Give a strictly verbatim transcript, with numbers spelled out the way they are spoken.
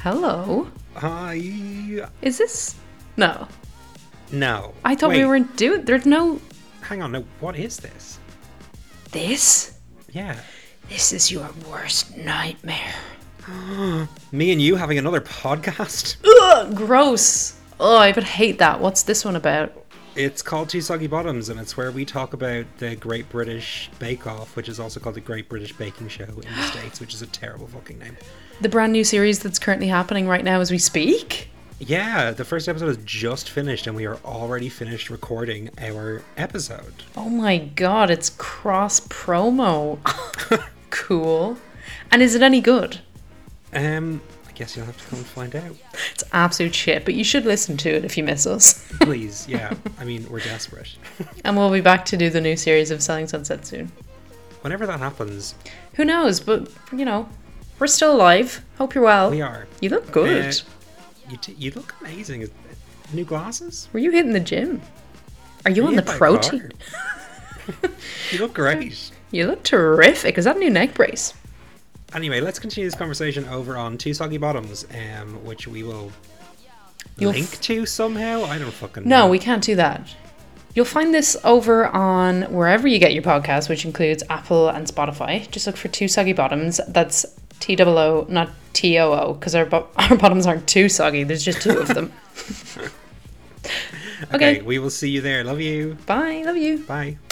Hello. Hi. Is this? No. No. I thought Wait, we weren't doing. There's no. Hang on. No. What is this? This? Yeah. This is your worst nightmare. Me and you having another podcast? Ugh, gross. Oh, I would hate that. What's this one about? It's called Two Soggy Bottoms, and it's where we talk about the Great British Bake Off, which is also called the Great British Baking Show in the States, which is a terrible fucking name. The brand new series that's currently happening right now as we speak? Yeah, the first episode is just finished, and we are already finished recording our episode. Oh my god, it's cross promo. Cool. And is it any good? Um, I guess you'll have to come and find out. It's absolute shit, but you should listen to it if you miss us. Please, yeah. I mean, we're desperate. And we'll be back to do the new series of Selling Sunset soon. Whenever that happens, Who knows, but, you know, we're still alive. Hope you're well. we are. You look good. Uh, you, t- you look amazing. New glasses? Were you hitting the gym? Are you Are on you the by protein? You look great. You look terrific. Is that a new neck brace? Anyway, let's continue this conversation over on Two Soggy Bottoms, um, which we will You'll link f- to somehow. I don't fucking No, know. we can't do that. You'll find this over on wherever you get your podcast, which includes Apple and Spotify. Just look for Two Soggy Bottoms. That's T O O, not T O O, because our, bo- our bottoms aren't too soggy. There's just two of them. okay, Okay. we will see you there. Love you. Bye. Love you. Bye.